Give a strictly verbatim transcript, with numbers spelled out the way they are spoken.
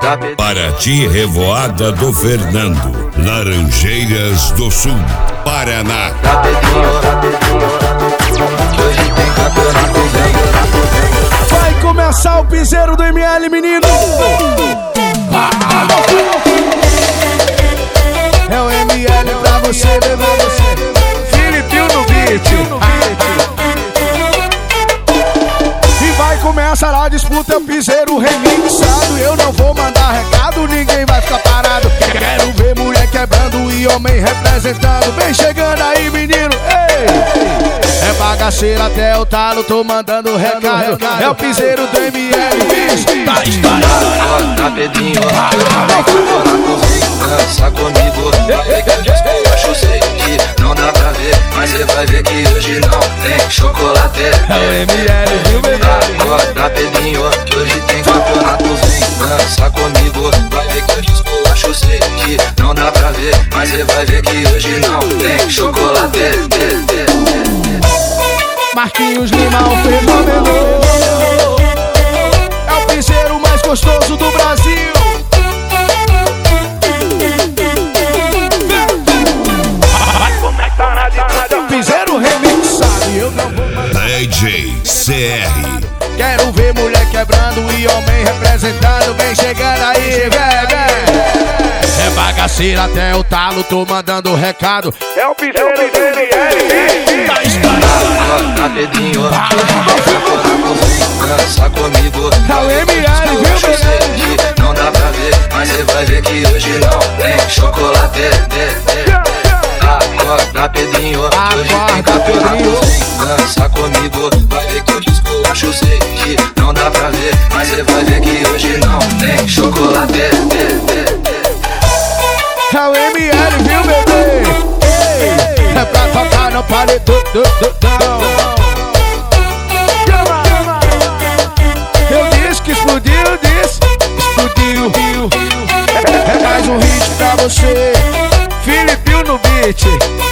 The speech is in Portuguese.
Paraty, Revoada do Fernando, Laranjeiras do Sul, Paraná. Vai começar o piseiro do M L, menino. É o M L pra você, bebê. Filipinho no beat. E vai começar a disputa, é o piseiro remixado. Eu não vou mandar recado, ninguém vai ficar parado. Quero ver mulher quebrando e homem representando. Vem chegando aí, menino. Ei! É bagaceira até o talo, tô mandando recado. É o piseiro do M L, bicho. Tá estourado. Tá Pedrinho, dança comigo. Vai ver que eu acho sei que não dá pra ver, mas cê vai ver que hoje não tem chocolate. É o M L, viu, bebê? Tá Pedrinho, hoje tem campeonato. Vem, dança comigo. Vai ver que eu acho sei que não dá pra ver, mas cê vai ver que hoje não tem chocolate. Marquinhos Lima, o fenômeno. É o piseiro mais gostoso do Brasil. Piseiro remixado e eu não vou mandar. D J C R. Quero ver mulher quebrando e homem representando. Vem chegando aí, vem. É bagaceira até o talo, tô mandando recado. É o piseiro do M L. Tá estourado. Tá Pedrinho, dança comigo. É o M L, viu, bebê? Não dá pra ver, mas cê vai ver que hoje não tem chocolate. Acorda, Pedrinho, hoje tem campeonato. Dança comigo, vai ver que eu desculacho. Sei que não dá pra ver, mas cê vai ver que hoje não tem chocolate. É o M L, viu, bebê? Ei, é pra tocar no paletão. Eu disse que explodiu, disse, explodiu. É mais um hit pra você, Filipinho no beat.